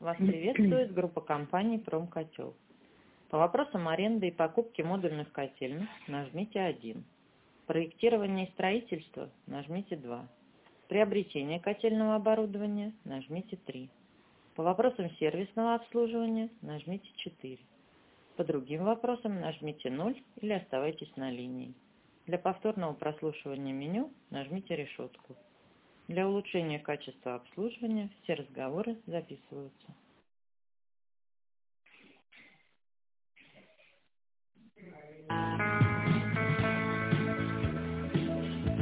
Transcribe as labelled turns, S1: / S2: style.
S1: Вас приветствует группа компаний «Промкотел». По вопросам аренды и покупки модульных котельных нажмите 1. Проектирование и строительство нажмите 2. Приобретение котельного оборудования нажмите 3. По вопросам сервисного обслуживания нажмите 4. По другим вопросам нажмите 0 или оставайтесь на линии. Для повторного прослушивания меню нажмите решетку. Для улучшения качества обслуживания все разговоры записываются.